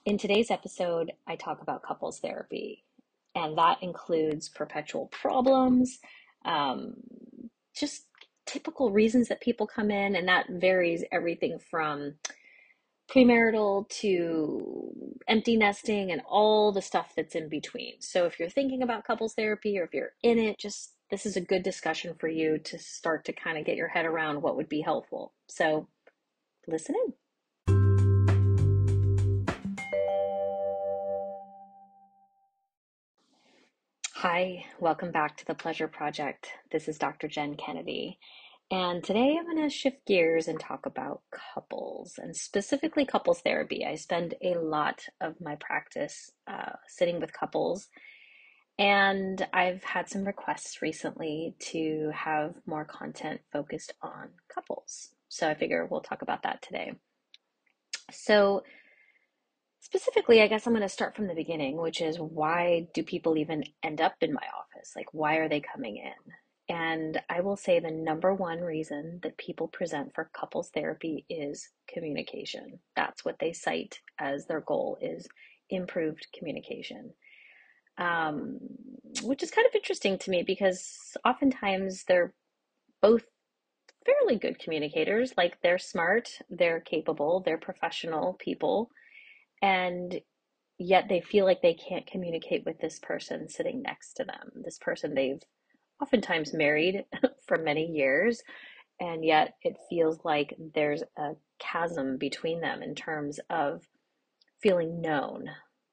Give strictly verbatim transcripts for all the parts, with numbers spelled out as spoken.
In today's episode, I talk about couples therapy, and that includes perpetual problems, um, just typical reasons that people come in, and that varies everything from premarital to empty nesting and all the stuff that's in between. So if you're thinking about couples therapy or if you're in it, just this is a good discussion for you to start to kind of get your head around what would be helpful. So listen in. Hi, welcome back to the Pleasure Project. This is Doctor Jen Kennedy. And today I'm going to shift gears and talk about couples and specifically couples therapy. I spend a lot of my practice uh, sitting with couples, and I've had some requests recently to have more content focused on couples. So I figure we'll talk about that today. So, specifically, I guess I'm going to start from the beginning, which is why do people even end up in my office? Like, why are they coming in? And I will say the number one reason that people present for couples therapy is communication. That's what they cite as their goal is improved communication. Um, which is kind of interesting to me because oftentimes they're both fairly good communicators. Like they're smart, they're capable, they're professional people, and yet they feel like they can't communicate with this person sitting next to them, this person they've oftentimes married for many years, and yet it feels like there's a chasm between them in terms of feeling known.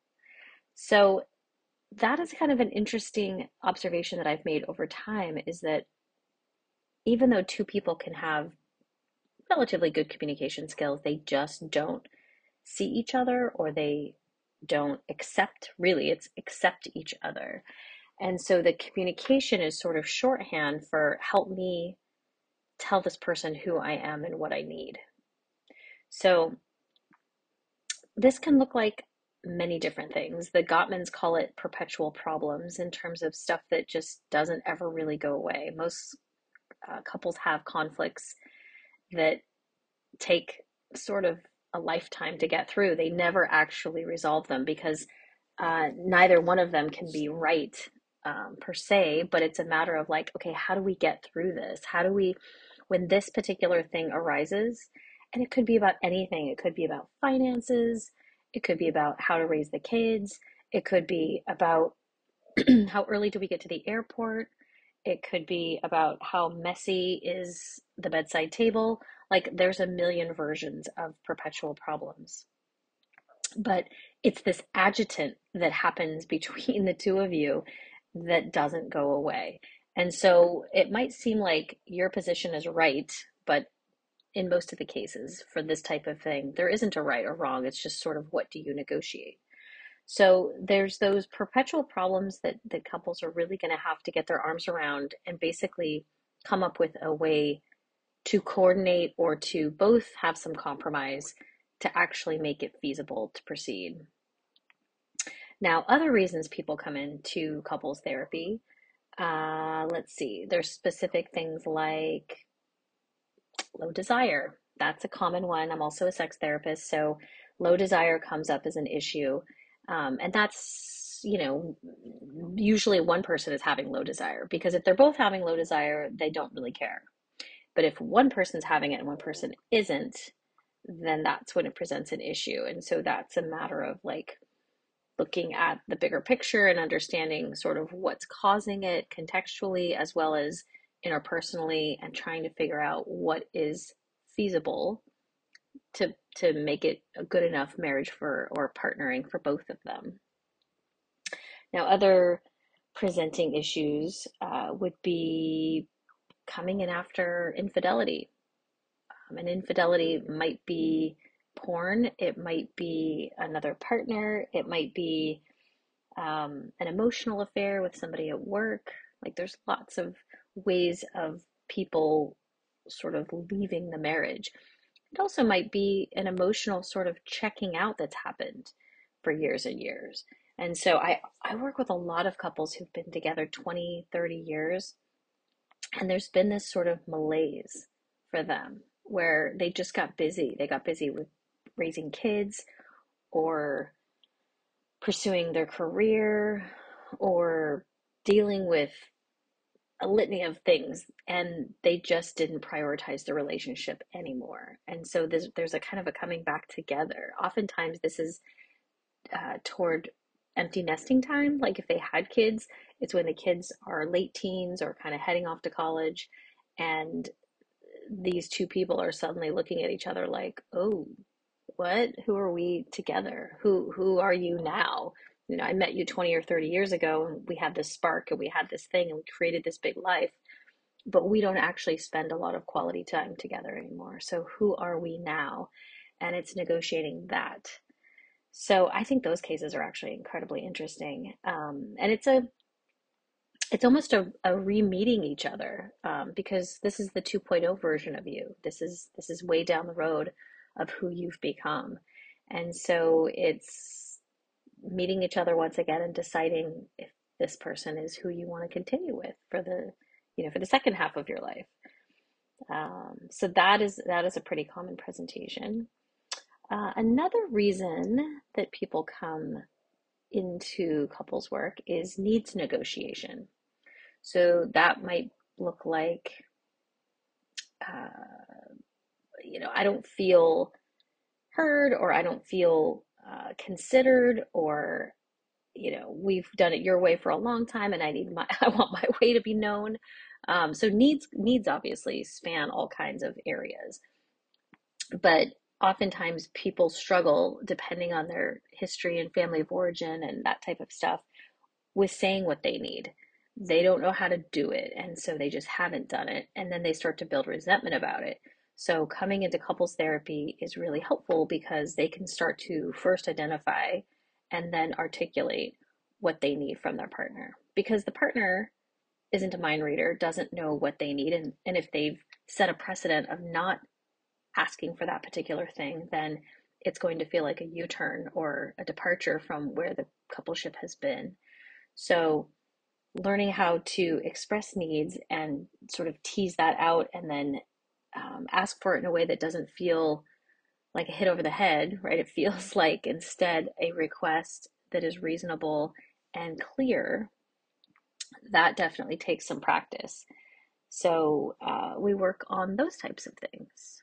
So that is kind of an interesting observation that I've made over time is that even though two people can have relatively good communication skills, they just don't see each other or they don't accept, really, it's accept each other. And so the communication is sort of shorthand for help me tell this person who I am and what I need. So this can look like many different things. The Gottmans call it perpetual problems in terms of stuff that just doesn't ever really go away. Most uh, couples have conflicts that take sort of a lifetime to get through. They never actually resolve them because uh, neither one of them can be right um, per se, but it's a matter of like, okay, how do we get through this? How do we, when this particular thing arises, and it could be about anything, it could be about finances, it could be about how to raise the kids, it could be about how early do we get to the airport, it could be about how messy is the bedside table. Like, there's a million versions of perpetual problems. But it's this adjutant that happens between the two of you that doesn't go away. And so it might seem like your position is right, but in most of the cases for this type of thing, there isn't a right or wrong. It's just sort of what do you negotiate? So there's those perpetual problems that, that couples are really going to have to get their arms around and basically come up with a way to coordinate or to both have some compromise to actually make it feasible to proceed. Now, other reasons people come into couples therapy, uh, let's see, there's specific things like low desire. That's a common one. I'm also a sex therapist, so low desire comes up as an issue. Um, and that's, you know, usually one person is having low desire because if they're both having low desire, they don't really care. But if one person's having it and one person isn't, then that's when it presents an issue. And so that's a matter of like looking at the bigger picture and understanding sort of what's causing it contextually as well as interpersonally and trying to figure out what is feasible to to make it a good enough marriage for or partnering for both of them. Now, other presenting issues uh, would be coming in after infidelity. Um, and infidelity might be porn, it might be another partner, it might be um, an emotional affair with somebody at work. Like there's lots of ways of people sort of leaving the marriage. It also might be an emotional sort of checking out that's happened for years and years. And so I, I work with a lot of couples who've been together twenty, thirty years, and there's been this sort of malaise for them where they just got busy. They got busy with raising kids or pursuing their career or dealing with a litany of things, and they just didn't prioritize the relationship anymore. And so there's, there's a kind of a coming back together. Oftentimes this is uh, toward empty nesting time. Like if they had kids, it's when the kids are late teens or kind of heading off to college, and these two people are suddenly looking at each other like, oh, what? Who are we together? Who who are you now? You know, I met you twenty or thirty years ago and we had this spark and we had this thing and we created this big life, but we don't actually spend a lot of quality time together anymore. So who are we now? And it's negotiating that. So I think those cases are actually incredibly interesting. Um, and it's a it's almost a, a re-meeting each other, um, because this is the 2.0 version of you. This is this is way down the road of who you've become. And so it's meeting each other once again and deciding if this person is who you want to continue with for the, you know, for the second half of your life. Um, so that is that is a pretty common presentation. Uh, another reason that people come into couples work is needs negotiation. So that might look like, uh, you know, I don't feel heard, or I don't feel uh, considered, or, you know, we've done it your way for a long time and I need my, I want my way to be known. Um, so needs, needs obviously span all kinds of areas, but oftentimes people struggle depending on their history and family of origin and that type of stuff with saying what they need. They don't know how to do it, and so they just haven't done it, and then they start to build resentment about it. So coming into couples therapy is really helpful because they can start to first identify and then articulate what they need from their partner. Because the partner isn't a mind reader, doesn't know what they need, and, and if they've set a precedent of not asking for that particular thing, then it's going to feel like a U-turn or a departure from where the coupleship has been. So learning how to express needs and sort of tease that out, and then um, ask for it in a way that doesn't feel like a hit over the head, right? It feels like instead a request that is reasonable and clear. That definitely takes some practice. So uh, we work on those types of things.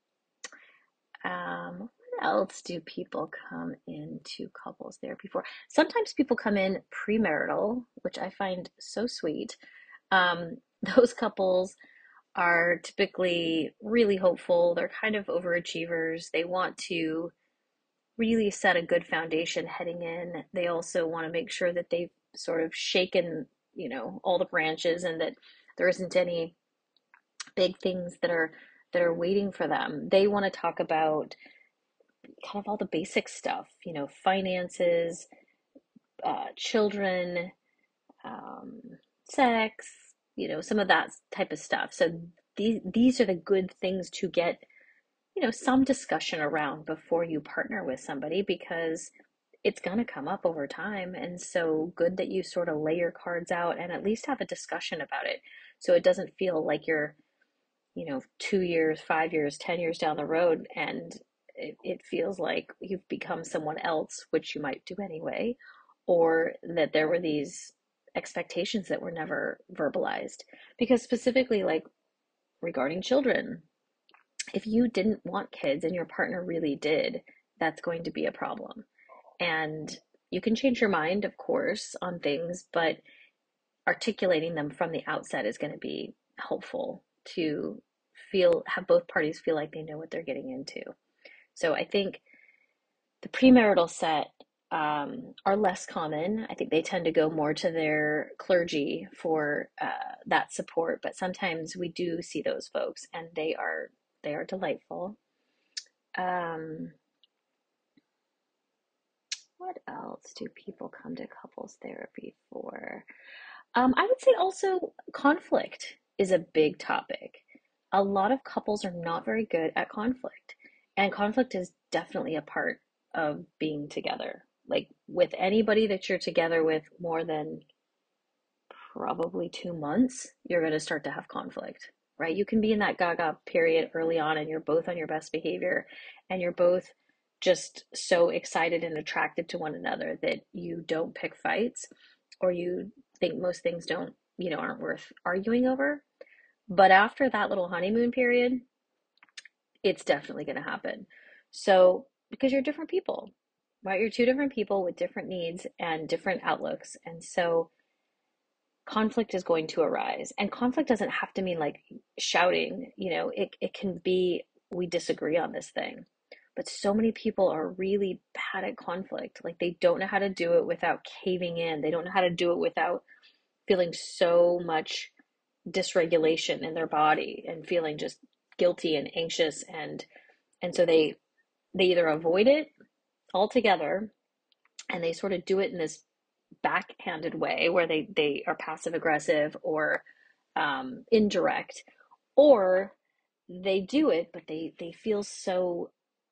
Um, what else do people come into couples therapy for? Sometimes people come in premarital, which I find so sweet. Um, those couples are typically really hopeful. They're kind of overachievers. They want to really set a good foundation heading in. They also want to make sure that they've sort of shaken, you know, all the branches, and that there isn't any big things that are that are waiting for them. They want to talk about kind of all the basic stuff, you know, finances, uh, children, um, sex, you know, some of that type of stuff. So these these are the good things to get, you know, some discussion around before you partner with somebody, because it's going to come up over time. And so good that you sort of lay your cards out and at least have a discussion about it, so it doesn't feel like you're, you know, two years, five years, ten years down the road, and it, it feels like you've become someone else, which you might do anyway, or that there were these expectations that were never verbalized. Because specifically, like regarding children, if you didn't want kids and your partner really did, that's going to be a problem. And you can change your mind, of course, on things, but articulating them from the outset is going to be helpful to feel, have both parties feel like they know what they're getting into. So I think the premarital set um, are less common. I think they tend to go more to their clergy for uh, that support, but sometimes we do see those folks, and they are they are delightful. Um, what else do people come to couples therapy for? Um, I would say also conflict is a big topic. A lot of couples are not very good at conflict, and conflict is definitely a part of being together. Like with anybody that you're together with more than probably two months, you're going to start to have conflict, right? You can be in that gaga period early on and you're both on your best behavior and you're both just so excited and attracted to one another that you don't pick fights, or you think most things don't, you know, aren't worth arguing over. But after that little honeymoon period, it's definitely going to happen. So, because you're different people, right? You're two different people with different needs and different outlooks. And so conflict is going to arise. And conflict doesn't have to mean like shouting, you know, it, it can be we disagree on this thing. But so many people are really bad at conflict. Like they don't know how to do it without caving in. They don't know how to do it without feeling so much dysregulation in their body and feeling just guilty and anxious, and and so they they either avoid it altogether, and they sort of do it in this backhanded way where they they are passive aggressive or um, indirect, or they do it but they they feel so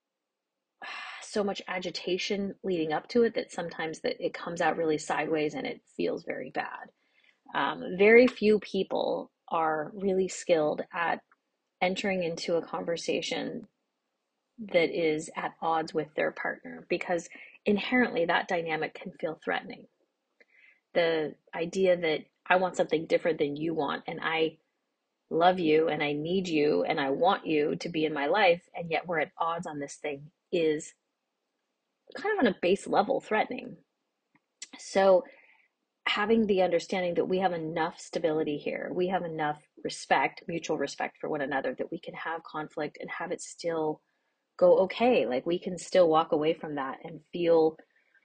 so much agitation leading up to it that sometimes that it comes out really sideways and it feels very bad. Um, very few people are really skilled at entering into a conversation that is at odds with their partner, because inherently that dynamic can feel threatening. The idea that I want something different than you want, and I love you and I need you and I want you to be in my life, and yet we're at odds on this thing, is kind of on a base level threatening. So, having the understanding that we have enough stability here, we have enough respect, mutual respect for one another, that we can have conflict and have it still go okay. Like we can still walk away from that and feel,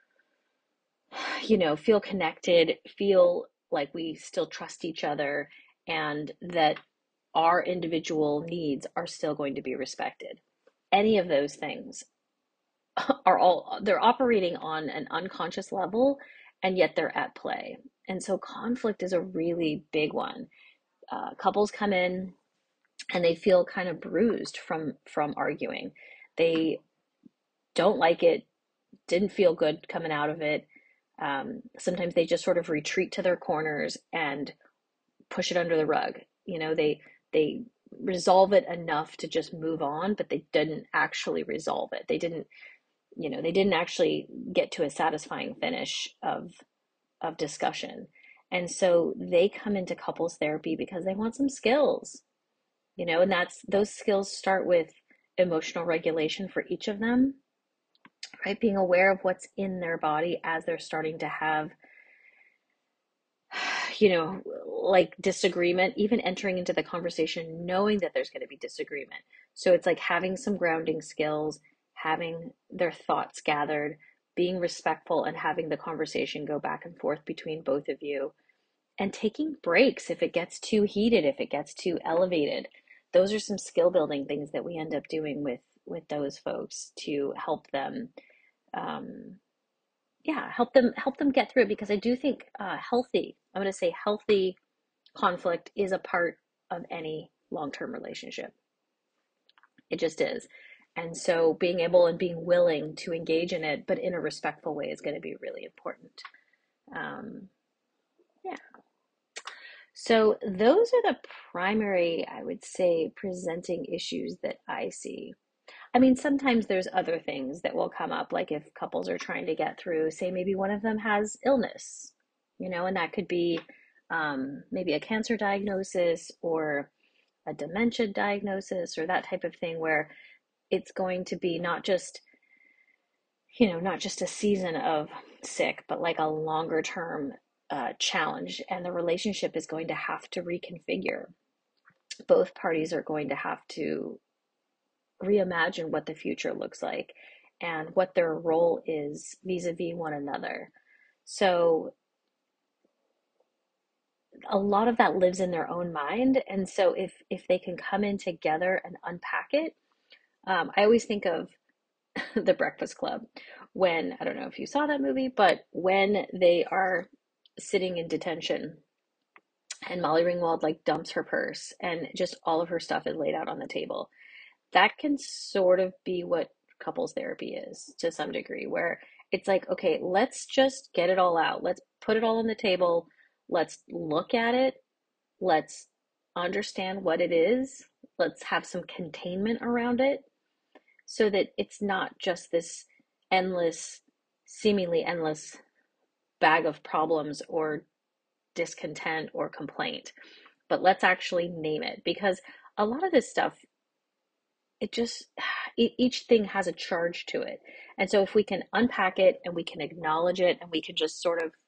you know, feel connected, feel like we still trust each other, and that our individual needs are still going to be respected. Any of those things are all, they're operating on an unconscious level, and yet they're at play. And so conflict is a really big one. Uh, couples come in and they feel kind of bruised from from arguing. They don't like it, didn't feel good coming out of it. Um, sometimes they just sort of retreat to their corners and push it under the rug. You know, they they resolve it enough to just move on, but they didn't actually resolve it. They didn't, you know, they didn't actually get to a satisfying finish of of discussion. And so they come into couples therapy because they want some skills, you know, and that's, those skills start with emotional regulation for each of them, right? Being aware of what's in their body as they're starting to have, you know, like disagreement, even entering into the conversation, knowing that there's going to be disagreement. So it's like having some grounding skills, having their thoughts gathered, being respectful, and having the conversation go back and forth between both of you, and taking breaks if it gets too heated, if it gets too elevated. Those are some skill building things that we end up doing with with those folks to help them, um, yeah, help them help them get through it. Because I do think uh, healthy, I'm going to say healthy conflict is a part of any long-term relationship. It just is. And so being able and being willing to engage in it, but in a respectful way, is going to be really important. Um, yeah. So those are the primary, I would say, presenting issues that I see. I mean, sometimes there's other things that will come up, like if couples are trying to get through, say maybe one of them has illness, you know, and that could be um, maybe a cancer diagnosis or a dementia diagnosis or that type of thing, where it's going to be not just, you know, not just a season of sick, but like a longer term uh, challenge, and the relationship is going to have to reconfigure. Both parties are going to have to reimagine what the future looks like and what their role is vis-a-vis one another. So a lot of that lives in their own mind. And so if if they can come in together and unpack it, um, I always think of The Breakfast Club, when, I don't know if you saw that movie, but when they are sitting in detention and Molly Ringwald like dumps her purse and just all of her stuff is laid out on the table. That can sort of be what couples therapy is to some degree, where it's like, okay, let's just get it all out. Let's put it all on the table. Let's look at it. Let's understand what it is. Let's have some containment around it so that it's not just this endless, seemingly endless bag of problems or discontent or complaint. But let's actually name it, because a lot of this stuff, it just, each thing has a charge to it. And so if we can unpack it and we can acknowledge it and we can just sort of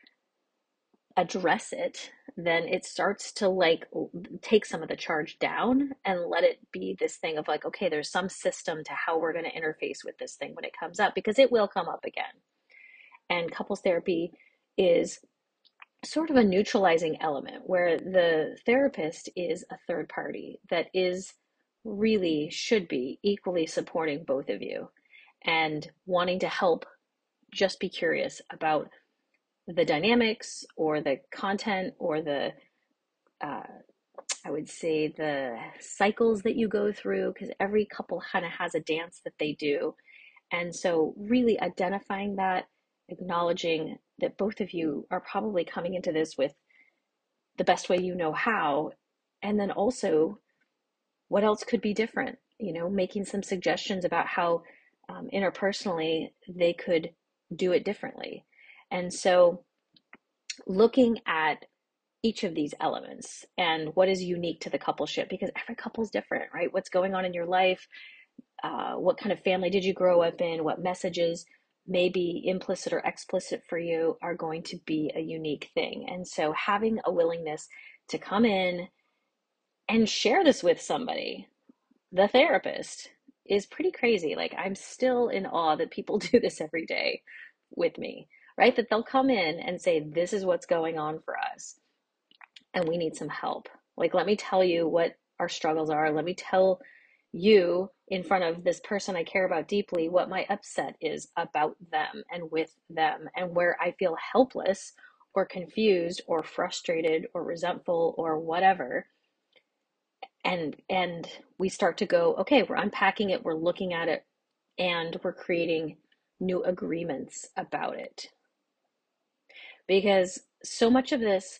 address it, then it starts to like take some of the charge down and let it be this thing of like, okay, there's some system to how we're going to interface with this thing when it comes up, because it will come up again. And couples therapy is sort of a neutralizing element where the therapist is a third party that is really should be equally supporting both of you and wanting to help. Just be curious about the dynamics or the content or the uh, I would say the cycles that you go through, because every couple kind of has a dance that they do. And so really identifying that, acknowledging that both of you are probably coming into this with the best way you know how, and then also what else could be different, you know, making some suggestions about how um, interpersonally they could do it differently. And so looking at each of these elements and what is unique to the coupleship, because every couple is different, right? What's going on in your life, uh, what kind of family did you grow up in, what messages may be implicit or explicit for you are going to be a unique thing. And so having a willingness to come in and share this with somebody, the therapist, is pretty crazy. Like, I'm still in awe that people do this every day with me, right? That they'll come in and say, this is what's going on for us and we need some help. Like, let me tell you what our struggles are. Let me tell you in front of this person I care about deeply what my upset is about them and with them, and where I feel helpless or confused or frustrated or resentful or whatever. And and we start to go, okay, we're unpacking it, we're looking at it, and we're creating new agreements about it. Because so much of this,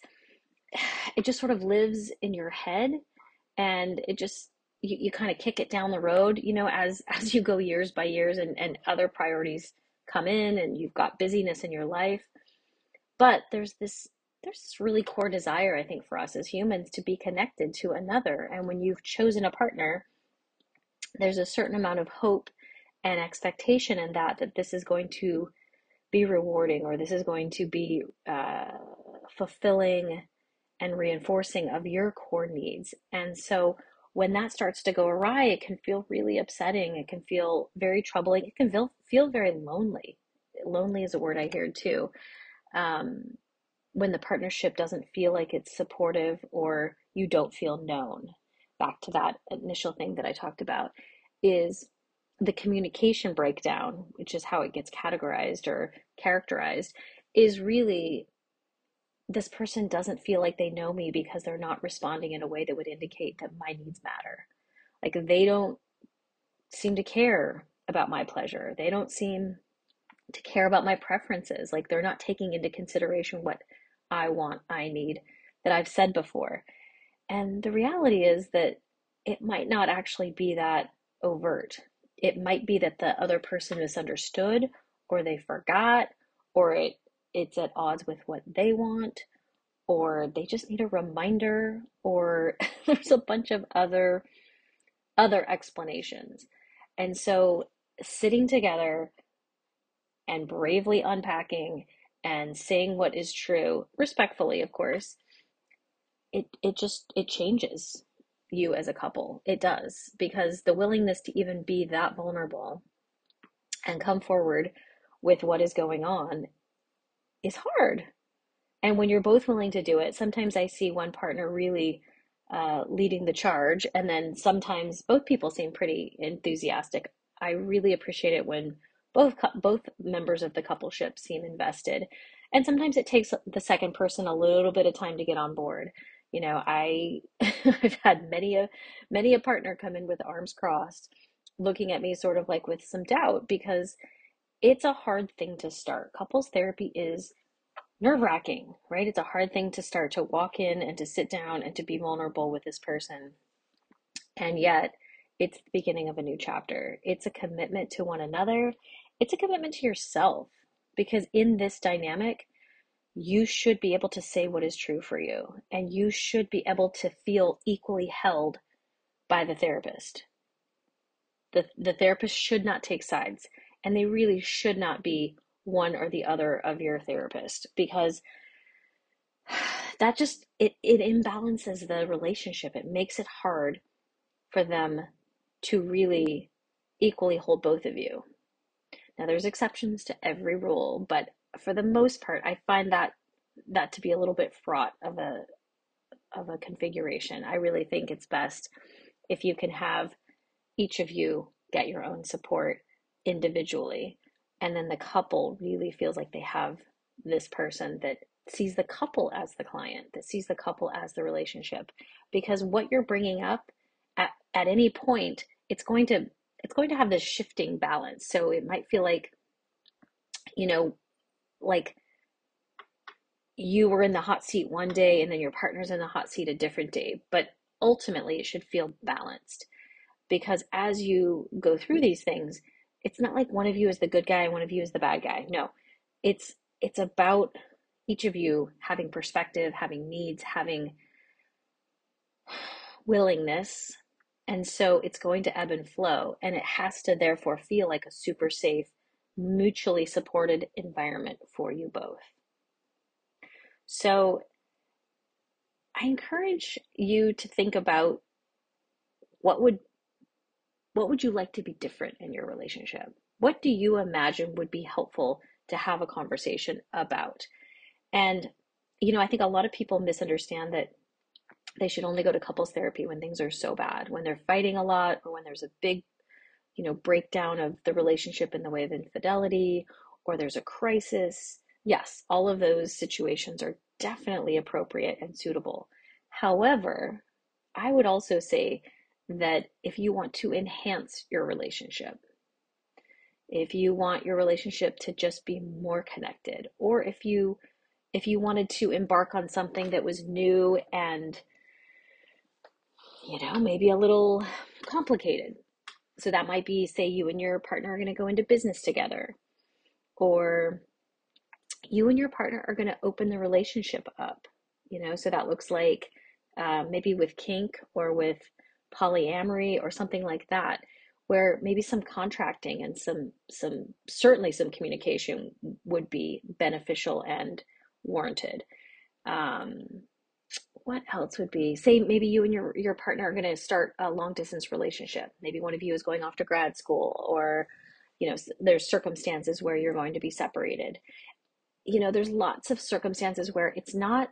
it just sort of lives in your head, and it just you, you kind of kick it down the road, you know, as as you go years by years, and and other priorities come in and you've got busyness in your life. But there's this there's this really core desire, I think, for us as humans to be connected to another. And when you've chosen a partner, there's a certain amount of hope and expectation in that that this is going to be rewarding, or this is going to be uh, fulfilling and reinforcing of your core needs. And so when that starts to go awry, it can feel really upsetting. It can feel very troubling. It can feel, feel very lonely. Lonely is a word I hear too. Um, when the partnership doesn't feel like it's supportive, or you don't feel known. Back to that initial thing that I talked about, is the communication breakdown, which is how it gets categorized or characterized, is really, this person doesn't feel like they know me because they're not responding in a way that would indicate that my needs matter. Like, they don't seem to care about my pleasure. They don't seem to care about my preferences. Like, they're not taking into consideration what I want, I need, that I've said before. And the reality is that it might not actually be that overt. It might be that the other person misunderstood, or they forgot, or it it's at odds with what they want, or they just need a reminder, or there's a bunch of other other explanations. And so sitting together and bravely unpacking and saying what is true, respectfully, of course, it it just it changes you as a couple. It does, because the willingness to even be that vulnerable and come forward with what is going on is hard. And when you're both willing to do it, sometimes I see one partner really uh, leading the charge, and then sometimes both people seem pretty enthusiastic. I really appreciate it when both both members of the coupleship seem invested. And sometimes it takes the second person a little bit of time to get on board. You know, I I've had many a many a partner come in with arms crossed, looking at me sort of like with some doubt, because it's a hard thing to start. Couples therapy is nerve-wracking, right? It's a hard thing to start, to walk in and to sit down and to be vulnerable with this person. And yet it's the beginning of a new chapter. It's a commitment to one another. It's a commitment to yourself because in this dynamic, you should be able to say what is true for you, and you should be able to feel equally held by the therapist. The, the therapist should not take sides, and they really should not be one or the other of your therapist because that just it, it imbalances the relationship. It makes it hard for them to really equally hold both of you. Now there's exceptions to every rule, but for the most part, I find that that to be a little bit fraught of a of a configuration. I really think it's best if you can have each of you get your own support individually, and then the couple really feels like they have this person that sees the couple as the client, that sees the couple as the relationship, because what you're bringing up at, at any point, it's going to it's going to have this shifting balance. So it might feel like, you know, like you were in the hot seat one day and then your partner's in the hot seat a different day, but ultimately it should feel balanced, because as you go through these things, it's not like one of you is the good guy and one of you is the bad guy. No, it's it's about each of you having perspective, having needs, having willingness. And so it's going to ebb and flow, and it has to therefore feel like a super safe, mutually supported environment for you both. So I encourage you to think about what would what would you like to be different in your relationship? What do you imagine would be helpful to have a conversation about? And, you know, I think a lot of people misunderstand that they should only go to couples therapy when things are so bad, when they're fighting a lot, or when there's a big, you know, breakdown of the relationship in the way of infidelity, or there's a crisis. Yes, all of those situations are definitely appropriate and suitable. However, I would also say that if you want to enhance your relationship, if you want your relationship to just be more connected, or if you if you wanted to embark on something that was new and, you know, maybe a little complicated. So that might be, say, you and your partner are going to go into business together, or you and your partner are going to open the relationship up, you know, so that looks like uh, maybe with kink or with polyamory or something like that, where maybe some contracting and some some certainly some communication would be beneficial and warranted. Um, what else would be, say maybe you and your your partner are going to start a long distance relationship. Maybe one of you is going off to grad school, or you know, there's circumstances where you're going to be separated. You know, there's lots of circumstances where it's not,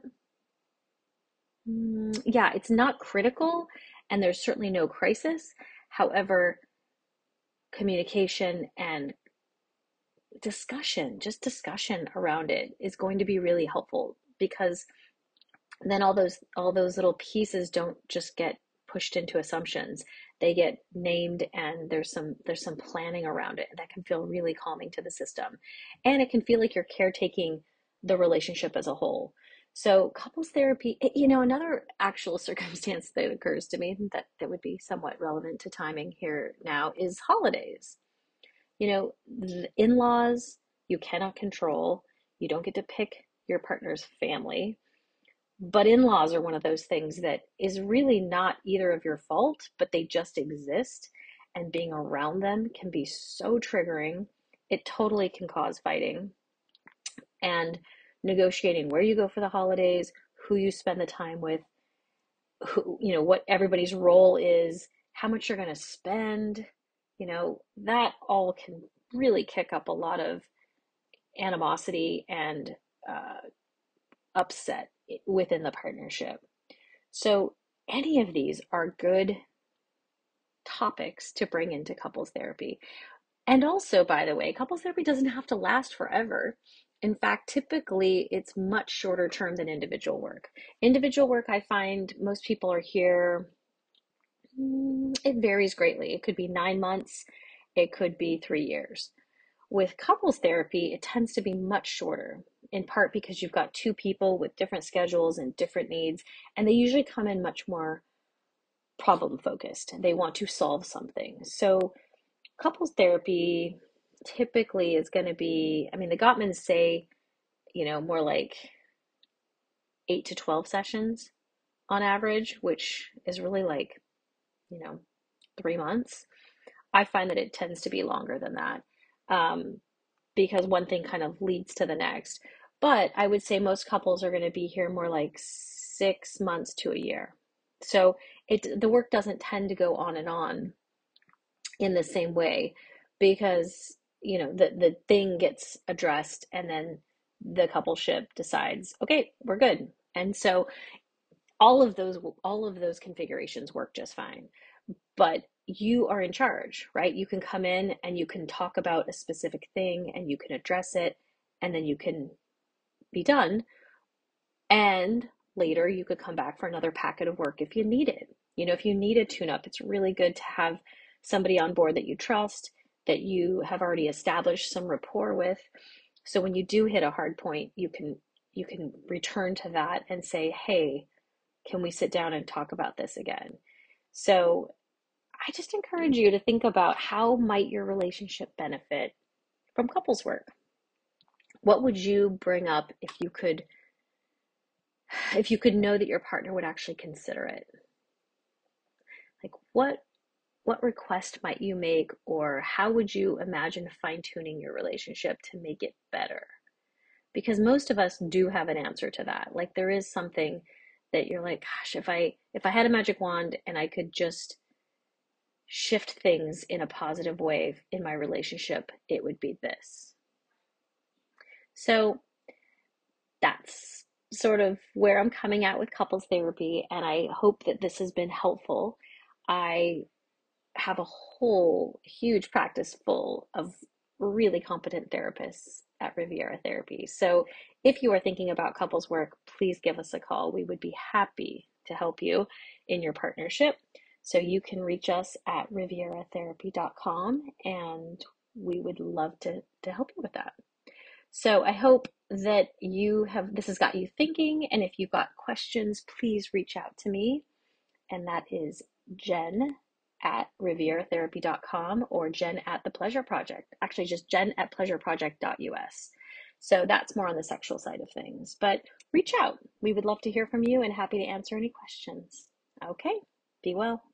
mm, yeah, it's not critical, and there's certainly no crisis. However, communication and discussion, just discussion around it is going to be really helpful, because then all those all those little pieces don't just get pushed into assumptions. They get named, and there's some there's some planning around it that can feel really calming to the system. And it can feel like you're caretaking the relationship as a whole. So couples therapy, you know, another actual circumstance that occurs to me that, that would be somewhat relevant to timing here now is holidays. You know, the in-laws you cannot control. You don't get to pick your partner's family, but in-laws are one of those things that is really not either of your fault, but they just exist. And being around them can be so triggering. It totally can cause fighting. And negotiating where you go for the holidays, who you spend the time with, who, you know, what everybody's role is, how much you're going to spend, you know, that all can really kick up a lot of animosity and uh, upset within the partnership. So any of these are good topics to bring into couples therapy. And also, by the way, couples therapy doesn't have to last forever. In fact, typically it's much shorter term than individual work. Individual work, I find most people are here, mm, it varies greatly. It could be nine months, it could be three years. With couples therapy, it tends to be much shorter, in part because you've got two people with different schedules and different needs, and they usually come in much more problem focused. They want to solve something. So couples therapy typically is going to be, I mean, the Gottmans say, you know, more like eight to twelve sessions on average, which is really like, you know, three months. I find that it tends to be longer than that, um, because one thing kind of leads to the next. But I would say most couples are going to be here more like six months to a year. So it the work doesn't tend to go on and on in the same way because you know the the thing gets addressed and then the coupleship decides, okay, we're good. And so all of those all of those configurations work just fine. But you are in charge, right? You can come in and you can talk about a specific thing and you can address it and then you can be done. And later you could come back for another packet of work if you need it. You know, if you need a tune up, it's really good to have somebody on board that you trust, that you have already established some rapport with. So when you do hit a hard point, you can you can return to that and say, "Hey, can we sit down and talk about this again?" So I just encourage you to think about how might your relationship benefit from couples work. What would you bring up if you could if you could know that your partner would actually consider it? Like what what request might you make, or how would you imagine fine-tuning your relationship to make it better? Because most of us do have an answer to that. Like there is something that you're like, gosh, if I if I had a magic wand and I could just shift things in a positive way in my relationship, it would be this. So that's sort of where I'm coming at with couples therapy, and I hope that this has been helpful. I have a whole huge practice full of really competent therapists at Riviera Therapy. So if you are thinking about couples work, please give us a call. We would be happy to help you in your partnership. So you can reach us at riviera therapy dot com and we would love to, to help you with that. So I hope that you have this has got you thinking, and if you've got questions, please reach out to me. And that is Jen at riviera therapy dot com or Jen at the Pleasure Project. Actually, just Jen at pleasure project dot U S. So that's more on the sexual side of things. But reach out. We would love to hear from you and happy to answer any questions. Okay, be well.